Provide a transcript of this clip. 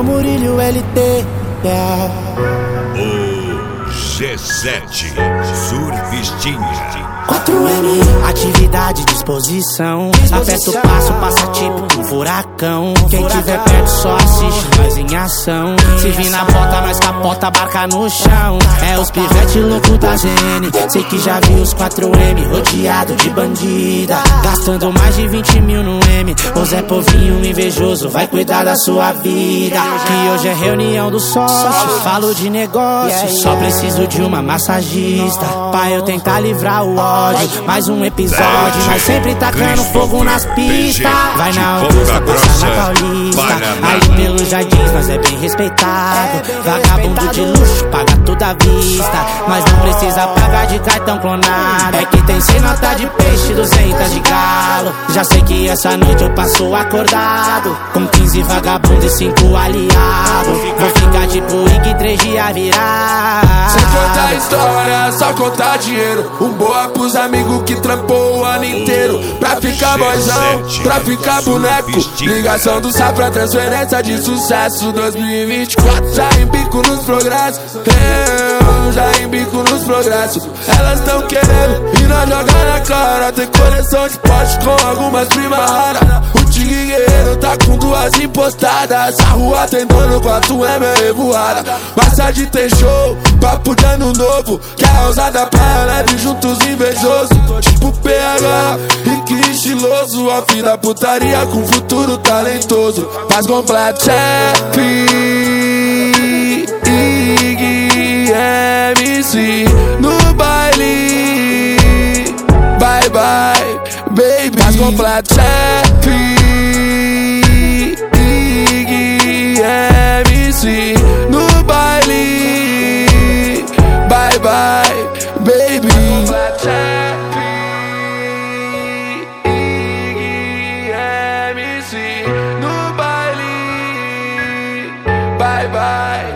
o Murilo LT, yeah. O G7 Surfistinha. 4M, atividade, disposição. Aperta o passo, passa tipo um furacão. Quem tiver perto só assiste nós em ação. Se vir na bota, nós capota a barca no chão. É os pivete louco da ZN. Sei que já vi os 4M rodeado de bandida, gastando mais de 20 mil no M. O Zé Povinho invejoso vai cuidar da sua vida. Que hoje é reunião do sócio, falo de negócio, só preciso de uma massagista pra eu tentar livrar o ódio. Mais um episódio, mas sempre tacando fogo nas pistas. Vai na Augusta, passa na Paulista. Aí pelos jardins nós é bem respeitado. Vagabundo de luxo, paga tudo à vista, mas não precisa pagar de cartão clonado. É que tem 100 nota de peixe, 200 de galo. Já sei que essa noite eu passo acordado, com 15 vagabundos e 5 aliados. Vou ficar tipo Ig 3 dias virar. Sem contar história, só contar dinheiro. Um boa pros amigos que trampou o ano inteiro. Pra ficar boizão, pra ficar boneco. Ligação do Safra, transferência de sucesso. 2024 já embico nos progressos. Eu já embico nos progressos. Elas tão querendo e nós jogar na cara. Tem coleção de poste com algumas primas raras. O Tigre Guerreiro tá com 2 impostadas. A rua tem dono, 4M é revoada. Massa de ter show, papo de ano novo. Que é ousada pra leve juntos invejoso. Tipo PH, rico e estiloso. A fim da putaria com futuro talentoso. Paz completa, chefe, Ig, MC no baile. Bye bye, baby. Paz completa, chefe, Ig, MC no baile. Bye bye, baby. MC no baile. Bye bye.